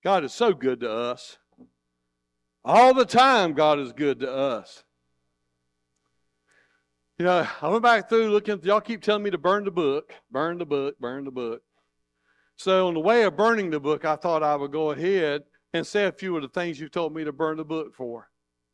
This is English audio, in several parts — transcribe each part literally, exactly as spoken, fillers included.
God is so good to us. All the time, God is good to us. You know, I went back through looking, y'all keep telling me to burn the book, burn the book, burn the book. So on the way of burning the book, I thought I would go ahead and say a few of the things you told me to burn the book for.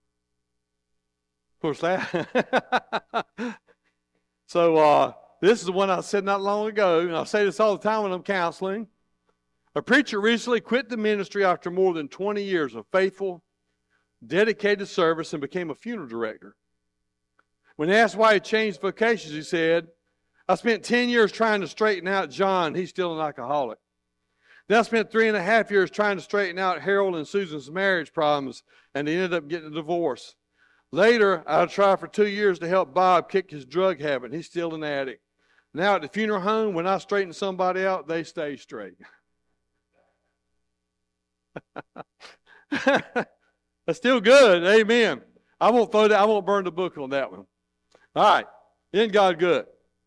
Of course, that. so uh, this is the one I said not long ago, and I say this all the time when I'm counseling. A preacher recently quit the ministry after more than twenty years of faithful, dedicated service and became a funeral director. When asked why he changed vocations, he said, I spent ten years trying to straighten out John. He's still an alcoholic. Then I spent three and a half years trying to straighten out Harold and Susan's marriage problems, and they ended up getting a divorce. Later, I tried for two years to help Bob kick his drug habit. He's still an addict. Now at the funeral home, when I straighten somebody out, they stay straight. That's still good. Amen. I won't throw that. I won't burn the book on that one. All right. Isn't God good?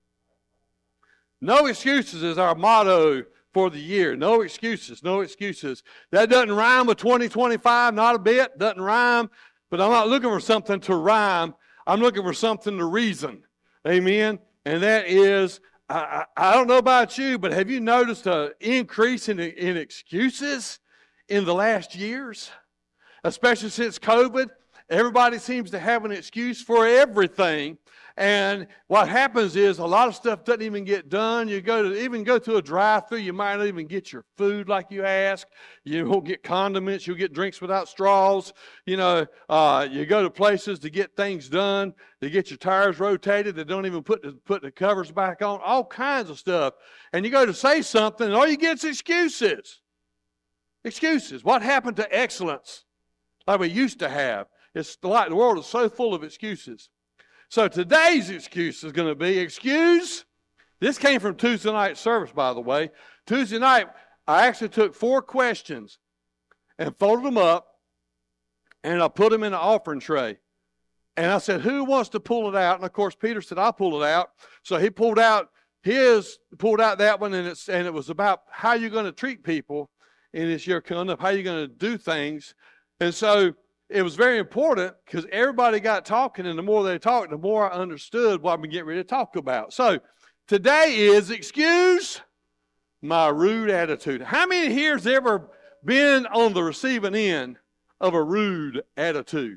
No excuses is our motto for the year. No excuses. No excuses. That doesn't rhyme with twenty twenty-five, not a bit. Doesn't rhyme. But I'm not looking for something to rhyme. I'm looking for something to reason. Amen. And that is, I, I, I don't know about you, but have you noticed an increase in, in excuses in the last years? Especially since COVID, everybody seems to have an excuse for everything. And what happens is a lot of stuff doesn't even get done. You go to even go to a drive-thru, you might not even get your food like you ask. You won't get condiments. You'll get drinks without straws. You know, uh, you go to places to get things done. They get your tires rotated. They don't even put the, put the covers back on. All kinds of stuff. And you go to say something, and all you get is excuses. Excuses. What happened to excellence like we used to have? It's like the world is so full of excuses. So today's excuse is going to be, excuse, this came from Tuesday night service, by the way. Tuesday night, I actually took four questions and folded them up, and I put them in an offering tray. And I said, who wants to pull it out? And, of course, Peter said, I'll pull it out. So he pulled out his, pulled out that one, and, it's, and it was about how you're going to treat people in this year coming up, how you're going to do things. And so it was very important because everybody got talking, and the more they talked, the more I understood what I'm getting ready to talk about. So today is excuse my rude attitude. How many here has ever been on the receiving end of a rude attitude?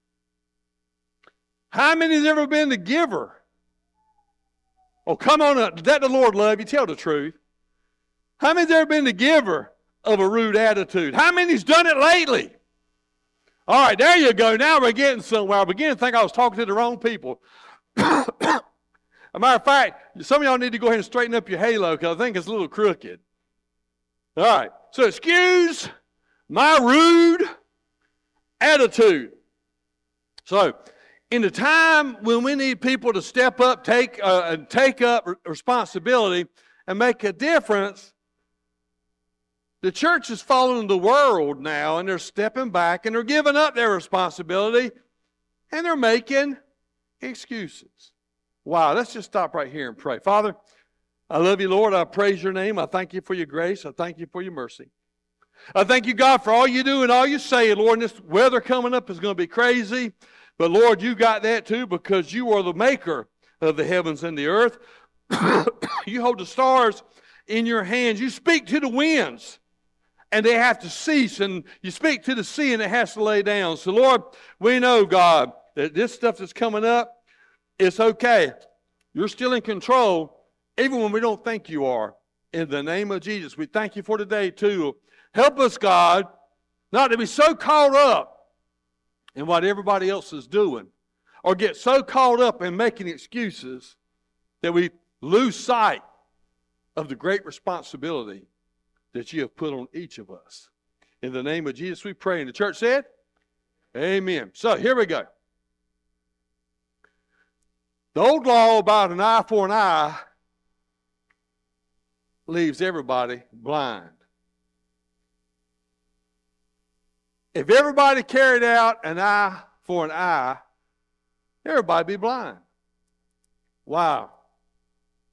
How many has ever been the giver? Oh, come on up. Let the Lord love you. Tell the truth. How many has ever been the giver of a rude attitude? How many's done it lately? All right, there you go. Now we're getting somewhere. I began to think I was talking to the wrong people. As a matter of fact, some of y'all need to go ahead and straighten up your halo because I think it's a little crooked. All right, so excuse my rude attitude. So, in the time when we need people to step up, take uh, and take up responsibility, and make a difference, the church is following the world now, and they're stepping back, and they're giving up their responsibility, and they're making excuses. Wow, let's just stop right here and pray. Father, I love you, Lord. I praise your name. I thank you for your grace. I thank you for your mercy. I thank you, God, for all you do and all you say, Lord. And this weather coming up is going to be crazy, but, Lord, you got that too because you are the maker of the heavens and the earth. You hold the stars in your hands. You speak to the winds, and they have to cease, and you speak to the sea, and it has to lay down. So, Lord, we know, God, that this stuff that's coming up, it's okay. You're still in control, even when we don't think you are. In the name of Jesus, we thank you for today, too. Help us, God, not to be so caught up in what everybody else is doing, or get so caught up in making excuses that we lose sight of the great responsibility that you have put on each of us. In the name of Jesus we pray. And the church said, amen. So here we go. The old law about an eye for an eye leaves everybody blind. If everybody carried out an eye for an eye, everybody would be blind. Wow.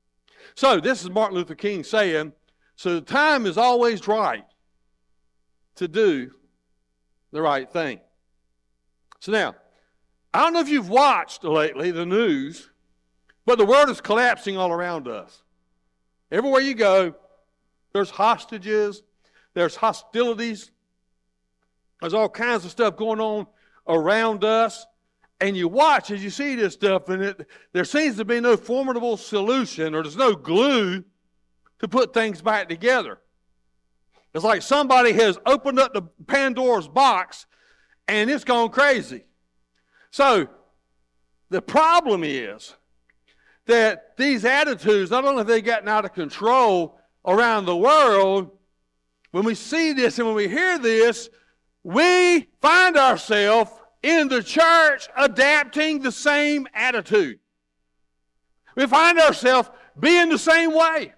So this is Martin Luther King saying, so the time is always right to do the right thing. So now, I don't know if you've watched lately the news, but the world is collapsing all around us. Everywhere you go, there's hostages, there's hostilities, there's all kinds of stuff going on around us. And you watch as you see this stuff, and it, there seems to be no formidable solution, or there's no glue to put things back together. It's like somebody has opened up the Pandora's box, and it's gone crazy. So, the problem is that these attitudes, not only have they gotten out of control around the world, when we see this and when we hear this, we find ourselves in the church adapting the same attitude. We find ourselves being the same way.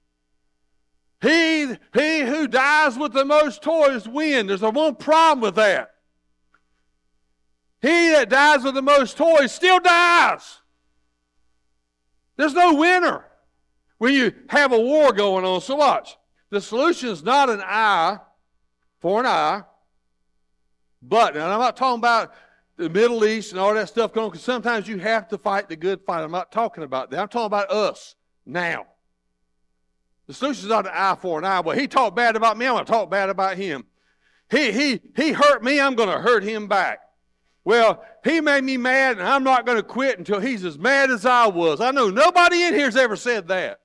He, he who dies with the most toys wins. There's a one problem with that. He that dies with the most toys still dies. There's no winner when you have a war going on. So watch. The solution is not an eye for an eye, but, and I'm not talking about the Middle East and all that stuff going on, because sometimes you have to fight the good fight. I'm not talking about that. I'm talking about us now. The solution is not an eye for an eye. Well, he talked bad about me, I'm going to talk bad about him. He, he, he hurt me, I'm going to hurt him back. Well, he made me mad, and I'm not going to quit until he's as mad as I was. I know nobody in here has ever said that.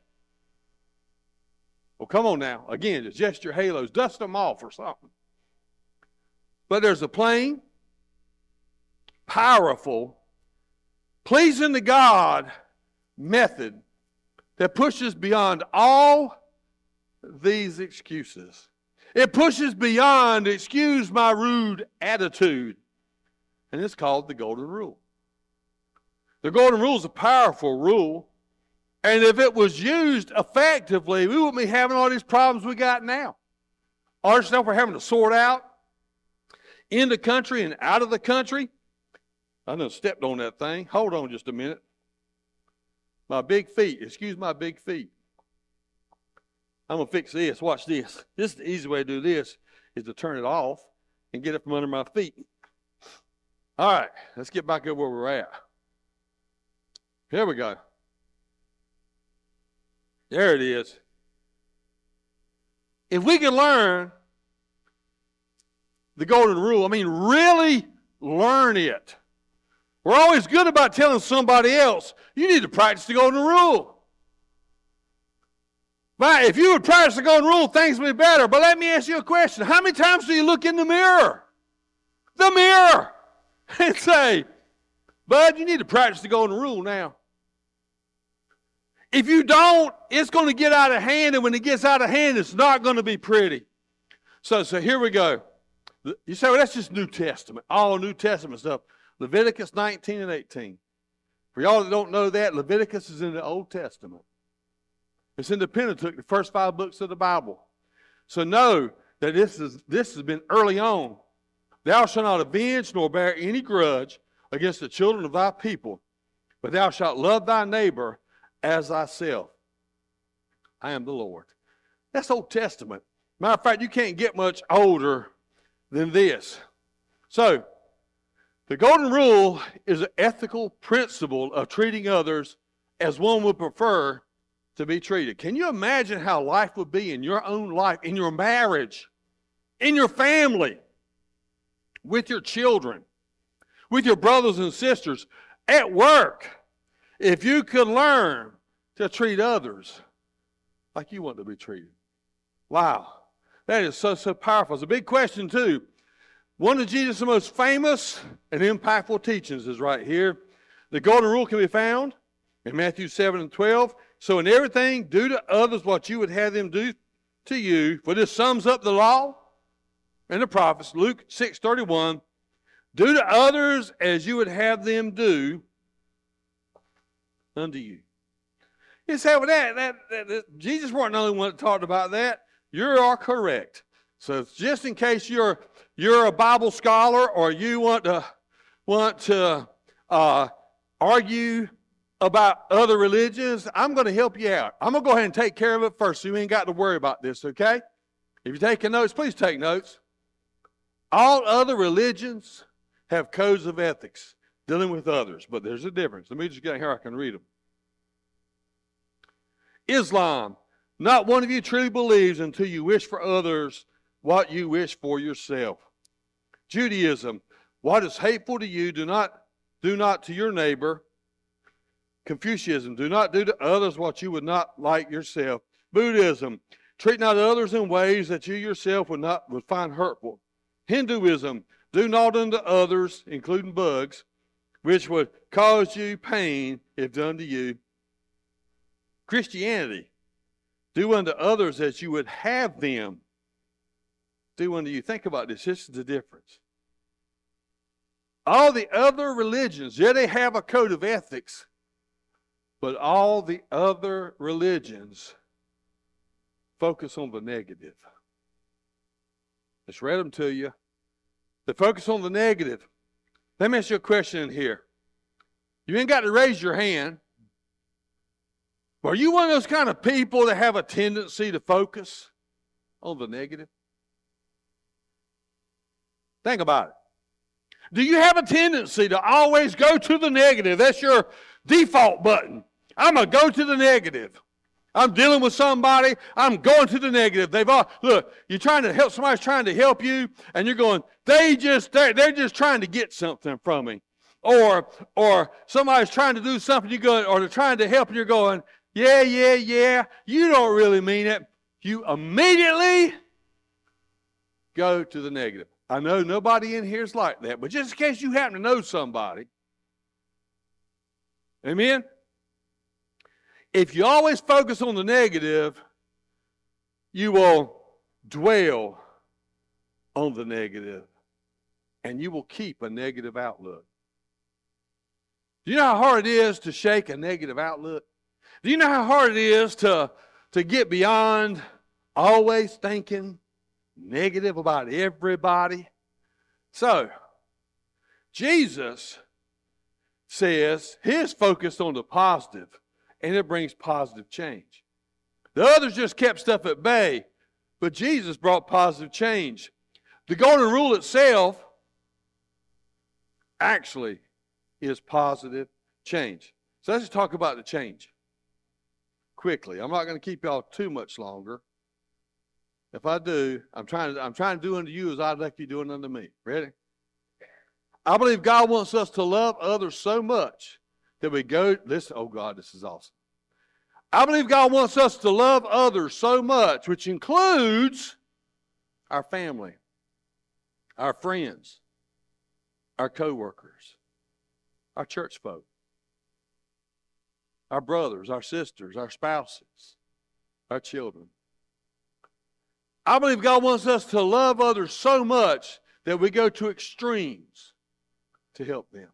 Well, come on now. Again, just adjust your halos. Dust them off or something. But there's a plain, powerful, pleasing to God method that pushes beyond all these excuses. It pushes beyond, excuse my rude attitude. And it's called the Golden Rule. The Golden Rule is a powerful rule. And if it was used effectively, we wouldn't be having all these problems we got now. All this stuff we're having to sort out in the country and out of the country. I done stepped on that thing. Hold on just a minute. My big feet. Excuse my big feet. I'm going to fix this. Watch this. This is the easy way to do this, is to turn it off and get it from under my feet. All right, let's get back up where we're at. Here we go. There it is. If we can learn the Golden Rule, I mean, really learn it. We're always good about telling somebody else, you need to practice the Golden Rule. But if you would practice the Golden Rule, things would be better. But let me ask you a question. How many times do you look in the mirror? The mirror. And say, Bud, you need to practice the Golden Rule now. If you don't, it's going to get out of hand, and when it gets out of hand, it's not going to be pretty. So, so here we go. You say, well, that's just New Testament, all New Testament stuff. Leviticus nineteen and eighteen. For y'all that don't know that, Leviticus is in the Old Testament. It's in the Pentateuch, the first five books of the Bible. So know that this is this has been early on. Thou shalt not avenge nor bear any grudge against the children of thy people, but thou shalt love thy neighbor as thyself. I am the Lord. That's Old Testament. Matter of fact, you can't get much older than this. So, the Golden Rule is an ethical principle of treating others as one would prefer to be treated. Can you imagine how life would be in your own life, in your marriage, in your family, with your children, with your brothers and sisters, at work, if you could learn to treat others like you want to be treated? Wow. That is so, so powerful. It's a big question, too. One of Jesus' most famous and impactful teachings is right here. The Golden Rule can be found in Matthew seven and twelve. So in everything, do to others what you would have them do to you. For this sums up the law and the prophets. Luke six thirty-one. Do to others as you would have them do unto you. You say, well, that, that, that, that Jesus wasn't the only one that talked about that. You are correct. So just in case you're you're a Bible scholar or you want to want to uh, argue about other religions, I'm going to help you out. I'm going to go ahead and take care of it first, so you ain't got to worry about this, okay? If you're taking notes, please take notes. All other religions have codes of ethics dealing with others, but there's a difference. Let me just get here, I can read them. Islam, not one of you truly believes until you wish for others what you wish for yourself. Judaism, what is hateful to you, do not do not to your neighbor. Confucianism, do not do to others what you would not like yourself. Buddhism, treat not others in ways that you yourself would not would find hurtful. Hinduism, do not unto others, including bugs, which would cause you pain if done to you. Christianity, do unto others as you would have them do unto you. Think about this. This is the difference. All the other religions, yeah, they have a code of ethics, but all the other religions focus on the negative. Let's read them to you. They focus on the negative. Let me ask you a question here. You ain't got to raise your hand. Are you one of those kind of people that have a tendency to focus on the negative? Think about it. Do you have a tendency to always go to the negative? That's your default button. I'm going to go to the negative. I'm dealing with somebody, I'm going to the negative. They've all, look, you're trying to help, somebody's trying to help you, and you're going, they just, they're, they're just trying to get something from me. Or, or somebody's trying to do something, you go, or they're trying to help, and you're going, yeah, yeah, yeah, you don't really mean it. You immediately go to the negative. I know nobody in here is like that, but just in case you happen to know somebody. Amen? If you always focus on the negative, you will dwell on the negative, and you will keep a negative outlook. Do you know how hard it is to shake a negative outlook? Do you know how hard it is to, to get beyond always thinking negative about everybody? So, Jesus says his focused on the positive, and it brings positive change. The others just kept stuff at bay, but Jesus brought positive change. The golden rule itself actually is positive change. So let's talk about the change quickly. I'm not going to keep y'all too much longer. If I do, I'm trying to, I'm trying to do unto you as I'd like you doing unto me. Ready? I believe God wants us to love others so much that we go, listen, oh God, this is awesome. I believe God wants us to love others so much, which includes our family, our friends, our co-workers, our church folk, our brothers, our sisters, our spouses, our children. I believe God wants us to love others so much that we go to extremes to help them.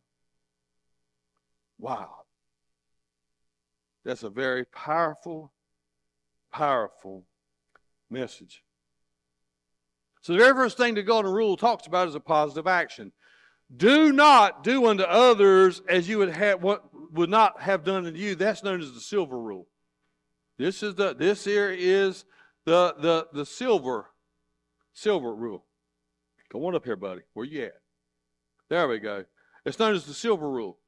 Wow. That's a very powerful, powerful message. So the very first thing the golden rule talks about is a positive action. Do not do unto others as you would have what would not have done unto you. That's known as the silver rule. This is the this here is the the the silver silver rule. Come on up here, buddy. Where you at? There we go. It's known as the silver rule.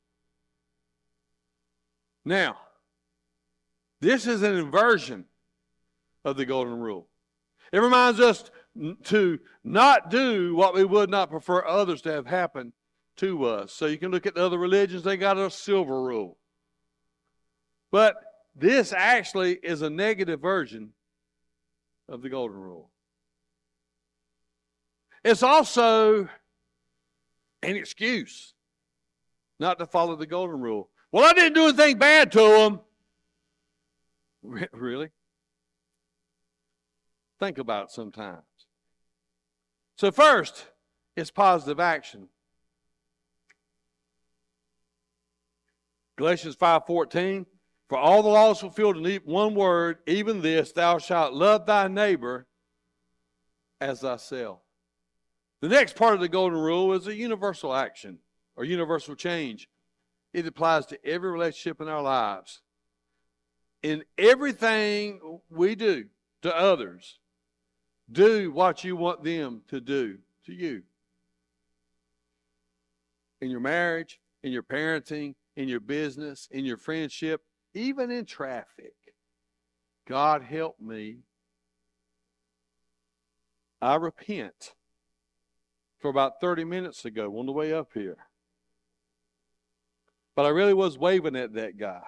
Now, this is an inversion of the golden rule. It reminds us to not do what we would not prefer others to have happen to us. So you can look at the other religions, they got a silver rule. But this actually is a negative version of the golden rule. It's also an excuse not to follow the golden rule. Well, I didn't do anything bad to them. Really? Think about it sometimes. So first, it's positive action. Galatians five fourteen, for all the laws fulfilled in one word, even this, thou shalt love thy neighbor as thyself. The next part of the golden rule is a universal action or universal change. It applies to every relationship in our lives. In everything we do to others, do what you want them to do to you. in your marriage, in your parenting, in your business, in your friendship, even in traffic. God help me. I repent for about thirty minutes ago on the way up here. But I really was waving at that guy.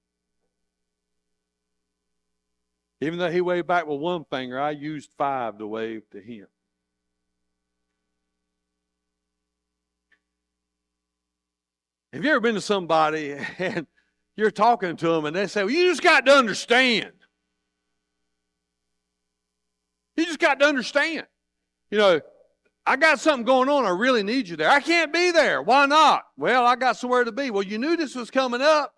Even though he waved back with one finger, I used five to wave to him. Have you ever been to somebody and you're talking to them and they say, well, you just got to understand. You just got to understand. You know, I got something going on. I really need you there. I can't be there. Why not? Well, I got somewhere to be. Well, you knew this was coming up.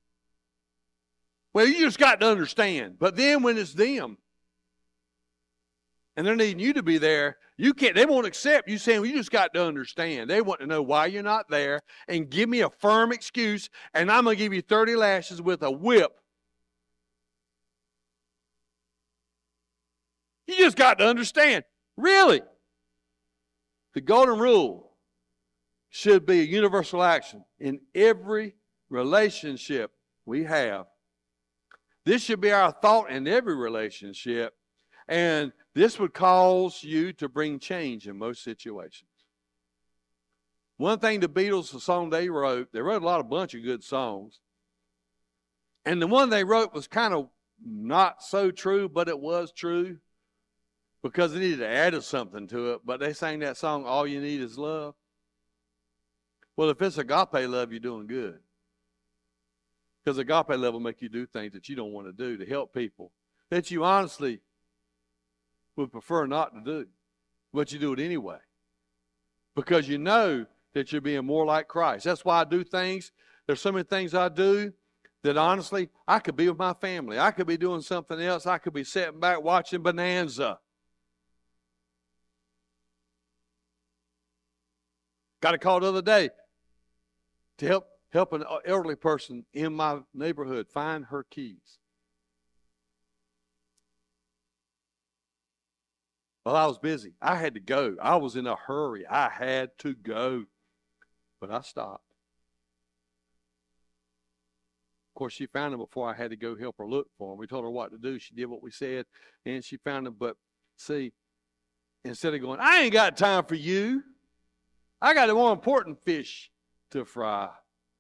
Well, you just got to understand. But then when it's them and they're needing you to be there, you can't, they won't accept you saying, well, you just got to understand. They want to know why you're not there and give me a firm excuse, and I'm going to give you thirty lashes with a whip. You just got to understand. Really, the golden rule should be a universal action in every relationship we have. This should be our thought in every relationship, and this would cause you to bring change in most situations. One thing the Beatles, the song they wrote, they wrote a lot of bunch of good songs, and the one they wrote was kind of not so true, but it was true because they needed to add something to it. But they sang that song, All You Need Is Love. Well, if it's agape love, you're doing good. Because agape love will make you do things that you don't want to do to help people that you honestly would prefer not to do. But you do it anyway. Because you know that you're being more like Christ. That's why I do things. There's so many things I do that honestly, I could be with my family. I could be doing something else. I could be sitting back watching Bonanza. Got a call the other day to help help an elderly person in my neighborhood find her keys. Well, I was busy. I had to go. I was in a hurry. I had to go. But I stopped. Of course, she found them before I had to go help her look for them. We told her what to do. She did what we said, and she found them. But see, instead of going, I ain't got time for you. I got a more important fish to fry.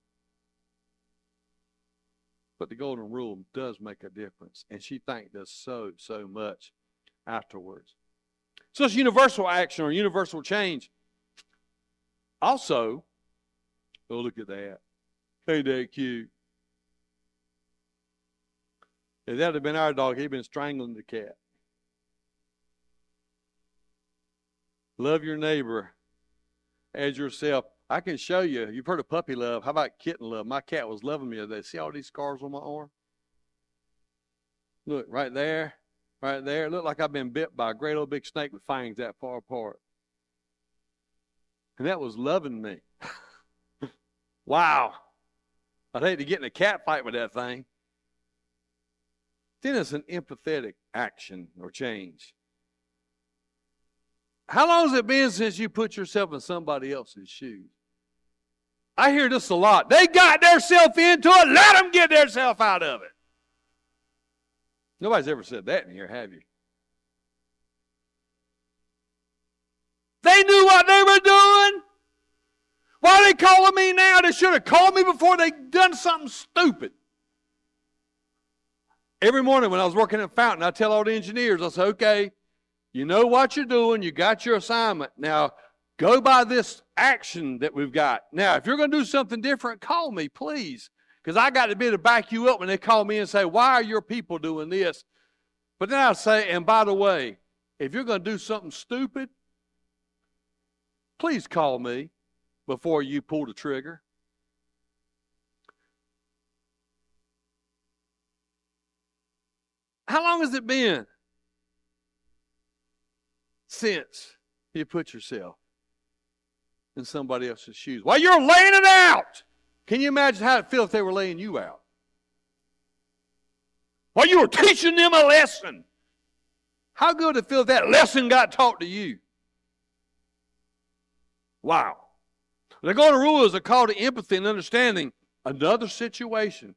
But the golden rule does make a difference. And she thanked us so, so much afterwards. So it's universal action or universal change. Also, oh, look at that. Ain't that cute? If that had been our dog, he'd been strangling the cat. Love your neighbor as yourself. I can show you. You've heard of puppy love. How about kitten love? My cat was loving me the other day. See all these scars on my arm? Look, right there. Right there. It looked like I've been bit by a great old big snake with fangs that far apart. And that was loving me. Wow. I'd hate to get in a cat fight with that thing. Then it's an empathetic action or change. How long has it been since you put yourself in somebody else's shoes? I hear this a lot. They got themselves into it. Let them get themselves out of it. Nobody's ever said that in here, have you? They knew what they were doing. Why are they calling me now? They should have called me before they done something stupid. Every morning when I was working at Fountain, I tell all the engineers, I say, okay, you know what you're doing. You got your assignment. Now, go by this action that we've got. Now, if you're going to do something different, call me, please. Because I got to be able to back you up when they call me and say, why are your people doing this? But then I'll say, and by the way, if you're going to do something stupid, please call me before you pull the trigger. How long has it been since you put yourself in somebody else's shoes? While you're laying it out. Can you imagine how it feel if they were laying you out? While you were teaching them a lesson. How good would it feel if that lesson got taught to you? Wow. The golden rule is a call to empathy and understanding another situation,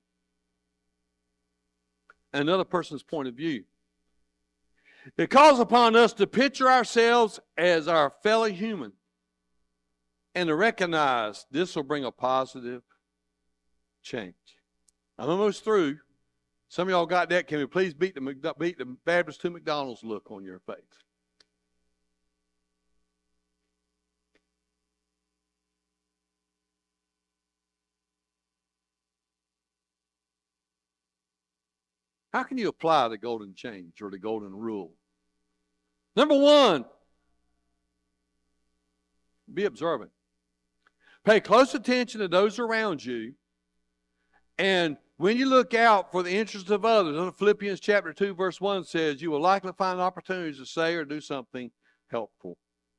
another person's point of view. It calls upon us to picture ourselves as our fellow human and to recognize this will bring a positive change. I'm almost through. Some of y'all got that. Can we please beat the, beat the Baptist to McDonald's look on your face? How can you apply the golden change or the golden rule? Number one, be observant. Pay close attention to those around you. And when you look out for the interests of others, Philippians chapter two, verse one says, you will likely find opportunities to say or do something helpful.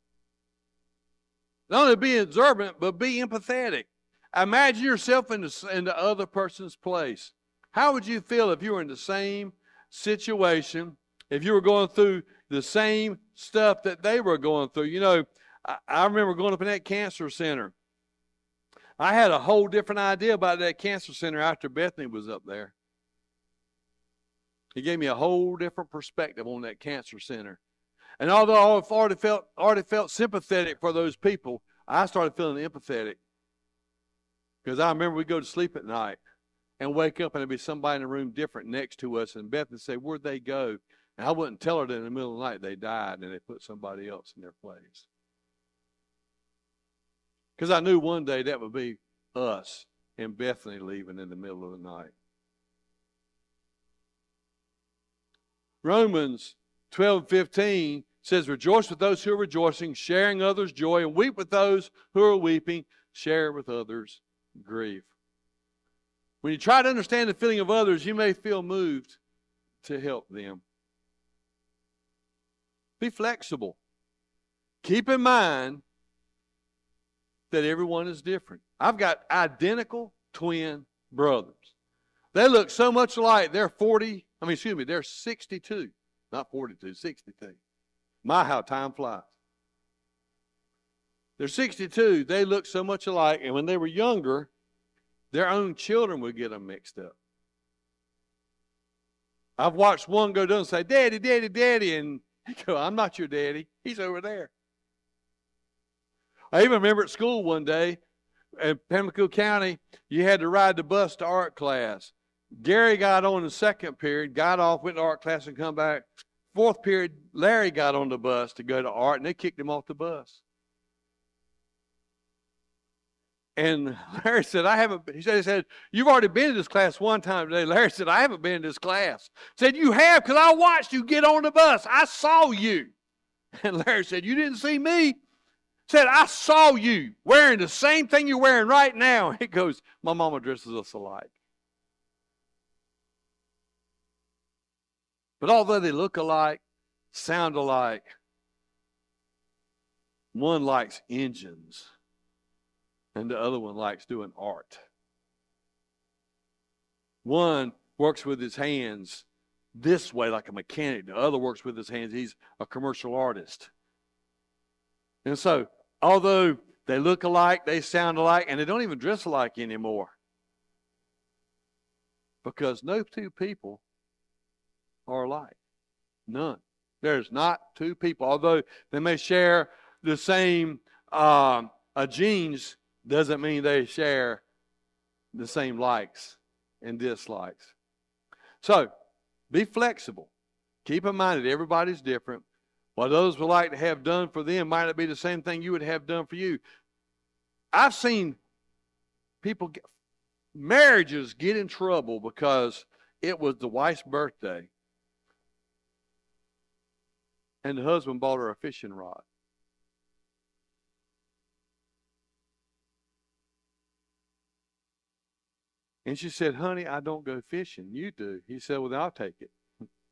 Not only be observant, but be empathetic. Imagine yourself in the, in the other person's place. How would you feel if you were in the same situation, if you were going through the same stuff that they were going through? You know, I, I remember going up in that cancer center. I had a whole different idea about that cancer center after Bethany was up there. He gave me a whole different perspective on that cancer center. And although I've already felt, already felt sympathetic for those people, I started feeling empathetic. Because I remember we'd go to sleep at night and wake up and there'd be somebody in the room different next to us. And Beth would say, where'd they go? And I wouldn't tell her that in the middle of the night they died and they put somebody else in their place. Because I knew one day that would be us and Bethany leaving in the middle of the night. Romans twelve fifteen says, rejoice with those who are rejoicing, sharing others' joy, and weep with those who are weeping, share with others' grief. When you try to understand the feeling of others, you may feel moved to help them. Be flexible. Keep in mind that everyone is different. I've got identical twin brothers. They look so much alike. They're forty, I mean, excuse me, they're sixty-two. Not forty-two, sixty-two. My, how time flies. They're sixty-two. They look so much alike. And when they were younger, their own children would get them mixed up. I've watched one go down and say, Daddy, Daddy, Daddy. And he go, I'm not your daddy. He's over there. I even remember at school one day, in Pamlico County, you had to ride the bus to art class. Gary got on the second period, got off, went to art class and come back. Fourth period, Larry got on the bus to go to art, and they kicked him off the bus. And Larry said, I haven't, he said, he said, you've already been in this class one time today. Larry said, I haven't been in this class. Said, you have, because I watched you get on the bus. I saw you. And Larry said, you didn't see me. Said, I saw you wearing the same thing you're wearing right now. He goes, my mama dresses us alike. But although they look alike, sound alike, one likes engines and the other one likes doing art. One works with his hands this way like a mechanic. The other works with his hands. He's a commercial artist. And so, although they look alike, they sound alike, and they don't even dress alike anymore. Because no two people are alike. None. There's not two people. Although they may share the same um, uh, genes, doesn't mean they share the same likes and dislikes. So, be flexible. Keep in mind that everybody's different. What others would like to have done for them might not be the same thing you would have done for you. I've seen people, get, marriages get in trouble because it was the wife's birthday and the husband bought her a fishing rod. And she said, honey, I don't go fishing. You do. He said, well, then I'll take it.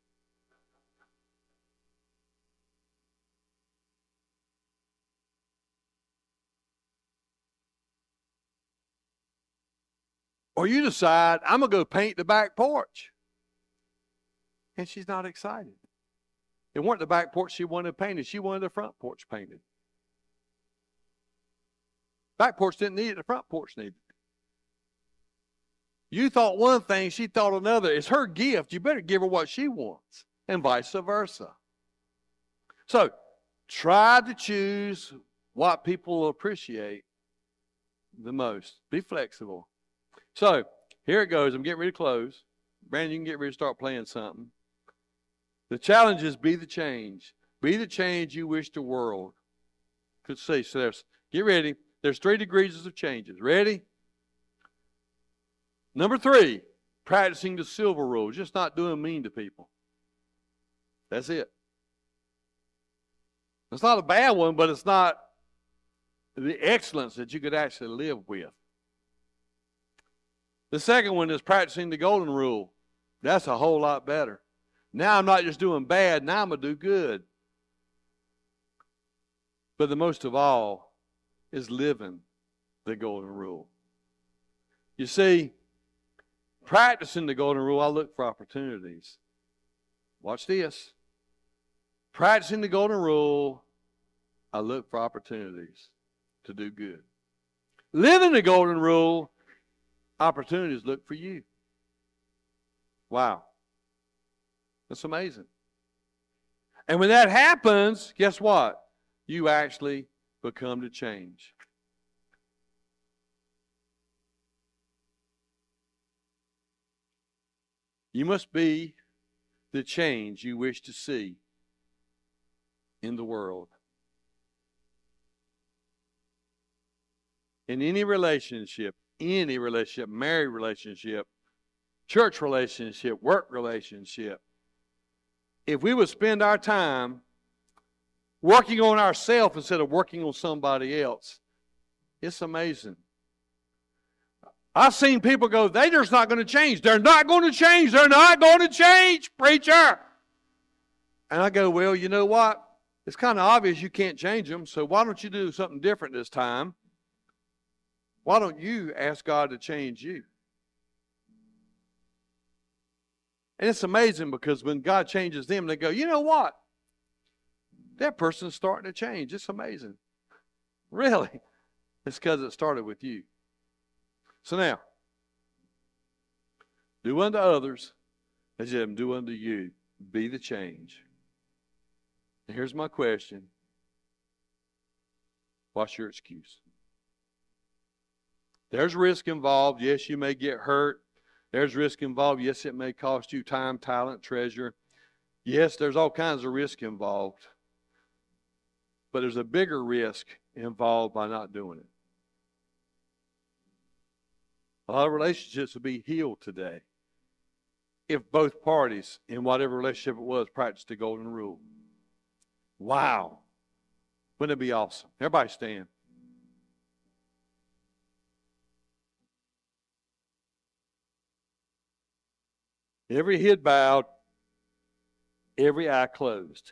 Or you decide, I'm going to go paint the back porch. And she's not excited. It weren't the back porch she wanted painted. She wanted the front porch painted. Back porch didn't need it. The front porch needed it. You thought one thing, she thought another. It's her gift. You better give her what she wants, and vice versa. So, try to choose what people will appreciate the most. Be flexible. So, here it goes. I'm getting ready to close. Brandon, you can get ready to start playing something. The challenge is be the change. Be the change you wish the world could see. So, there's, get ready. There's three degrees of changes. Ready? Number three, practicing the silver rule. Just not doing mean to people. That's it. It's not a bad one, but it's not the excellence that you could actually live with. The second one is practicing the golden rule. That's a whole lot better. Now I'm not just doing bad, now I'm going to do good. But the most of all is living the golden rule. You see, practicing the golden rule, I look for opportunities. Watch this. Practicing the golden rule, I look for opportunities to do good. Living the golden rule, opportunities look for you. Wow. That's amazing. And when that happens, guess what? You actually become the change. You must be the change you wish to see in the world. In any relationship, any relationship, married relationship, church relationship, work relationship, if we would spend our time working on ourselves instead of working on somebody else, it's amazing. I've seen people go, they're just not going to change. They're not going to change. They're not going to change, preacher. And I go, well, you know what? It's kind of obvious you can't change them, so why don't you do something different this time? Why don't you ask God to change you? And it's amazing because when God changes them, they go, you know what? That person's starting to change. It's amazing. Really? It's because it started with you. So now, do unto others as you do unto you. Be the change. And here's my question. What's your excuse? There's risk involved. Yes, you may get hurt. There's risk involved. Yes, it may cost you time, talent, treasure. Yes, there's all kinds of risk involved. But there's a bigger risk involved by not doing it. A lot of relationships will be healed today if both parties, in whatever relationship it was, practiced the golden rule. Wow. Wouldn't it be awesome? Everybody stand. Every head bowed, every eye closed.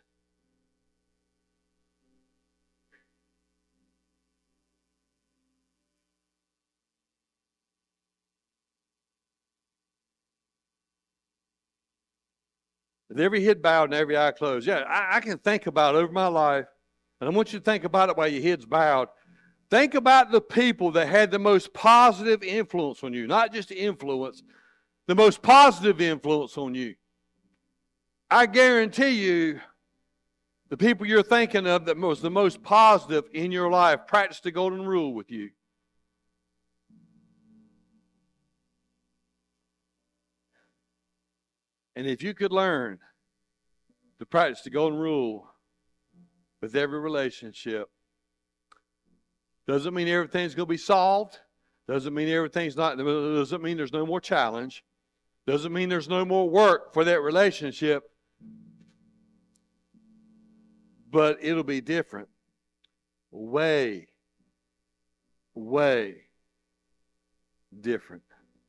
With every head bowed and every eye closed. Yeah, I, I can think about it over my life, and I want you to think about it while your head's bowed. Think about the people that had the most positive influence on you, not just influence, the most positive influence on you. I guarantee you, the people you're thinking of that was the most positive in your life practiced the golden rule with you. And if you could learn to practice the golden rule with every relationship, doesn't mean everything's going to be solved. Doesn't mean everything's not, doesn't mean there's no more challenge. Doesn't mean there's no more work for that relationship. But it'll be different. Way, way different.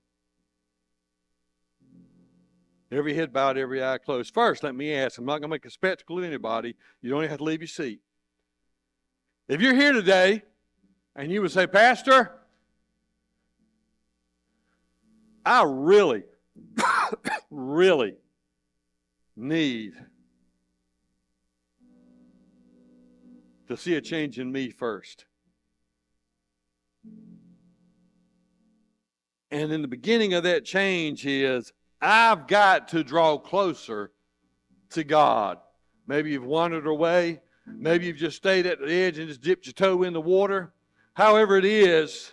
Every head bowed, every eye closed. First, let me ask, I'm not going to make a spectacle of anybody. You don't even have to leave your seat. If you're here today and you would say, Pastor, I really, really need to see a change in me first. And in the beginning of that change is, I've got to draw closer to God. Maybe you've wandered away. Maybe you've just stayed at the edge and just dipped your toe in the water. However it is,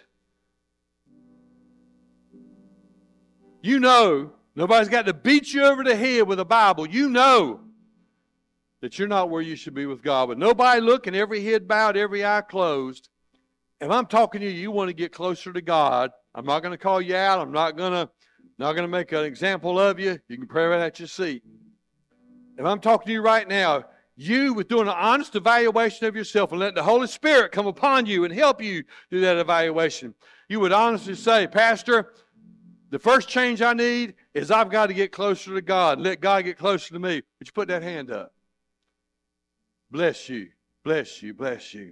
you know, nobody's got to beat you over the head with a Bible. You know that you're not where you should be with God. But nobody looking, every head bowed, every eye closed. If I'm talking to you, you want to get closer to God. I'm not going to call you out. I'm not going to not going to make an example of you. You can pray right at your seat. If I'm talking to you right now, you with doing an honest evaluation of yourself and letting the Holy Spirit come upon you and help you do that evaluation, you would honestly say, Pastor, the first change I need is I've got to get closer to God. Let God get closer to me. Would you put that hand up? Bless you, bless you, bless you.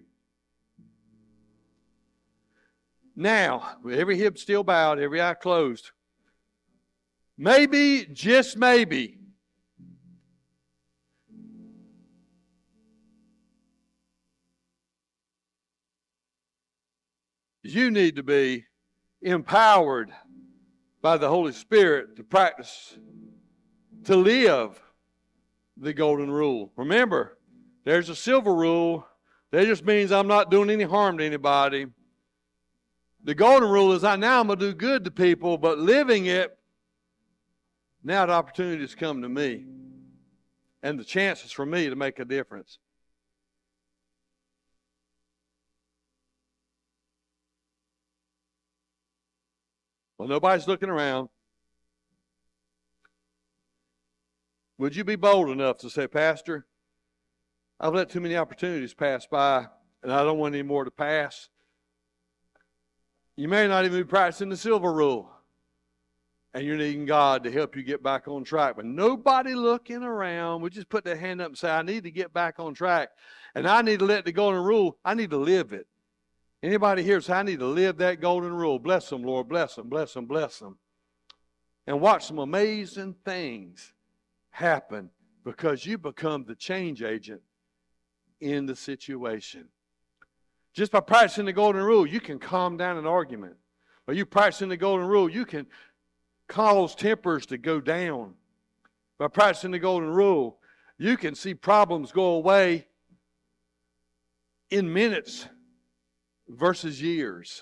Now, with every hip still bowed, every eye closed, maybe, just maybe, you need to be empowered by the Holy Spirit to practice, to live the golden rule. Remember, there's a silver rule. That just means I'm not doing any harm to anybody. The golden rule is I now I'm going to do good to people, but living it, now the opportunities come to me. And the chances for me to make a difference. Well, nobody's looking around. Would you be bold enough to say, Pastor, I've let too many opportunities pass by, and I don't want any more to pass? You may not even be practicing the silver rule, and you're needing God to help you get back on track. But nobody looking around. We just put their hand up and say, I need to get back on track, and I need to let the golden rule, I need to live it. Anybody here say, I need to live that golden rule? Bless them, Lord. Bless them, bless them, bless them. And watch some amazing things happen because you become the change agent in the situation. Just by practicing the golden rule, you can calm down an argument. By you practicing the golden rule, you can cause tempers to go down. By practicing the golden rule, you can see problems go away in minutes versus years.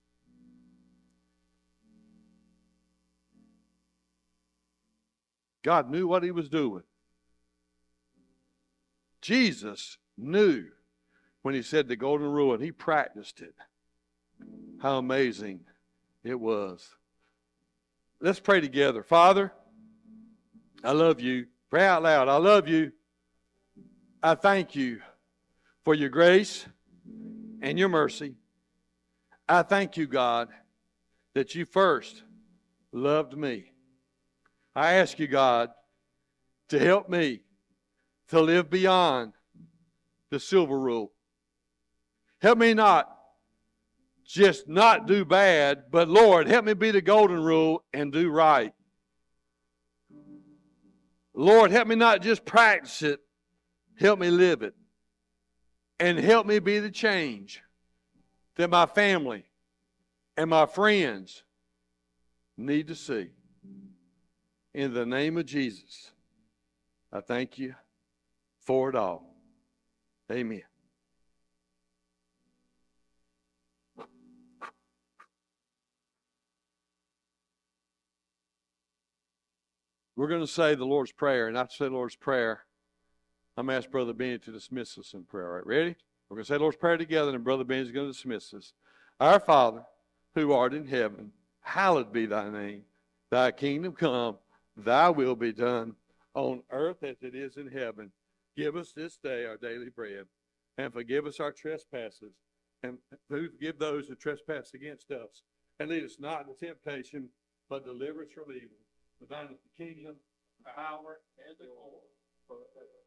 God knew what he was doing. Jesus knew when he said the golden rule, and he practiced it. How amazing it was. Let's pray together. Father, I love you. Pray out loud. I love you. I thank you for your grace and your mercy. I thank you, God, that you first loved me. I ask you, God, to help me to live beyond the silver rule. Help me not just not do bad, but Lord, help me be the golden rule and do right. Lord, help me not just practice it, help me live it. And help me be the change that my family and my friends need to see. In the name of Jesus, I thank you for it all. Amen. We're going to say the Lord's Prayer, and after say the Lord's Prayer, I'm going to ask Brother Benny to dismiss us in prayer. All right, ready? We're going to say the Lord's Prayer together, and Brother Benny is going to dismiss us. Our Father, who art in heaven, hallowed be thy name. Thy kingdom come, thy will be done, on earth as it is in heaven. Give us this day our daily bread, and forgive us our trespasses, and forgive those who trespass against us. And lead us not into temptation, but deliver us from evil. For thine is the kingdom, the power, and the glory forever.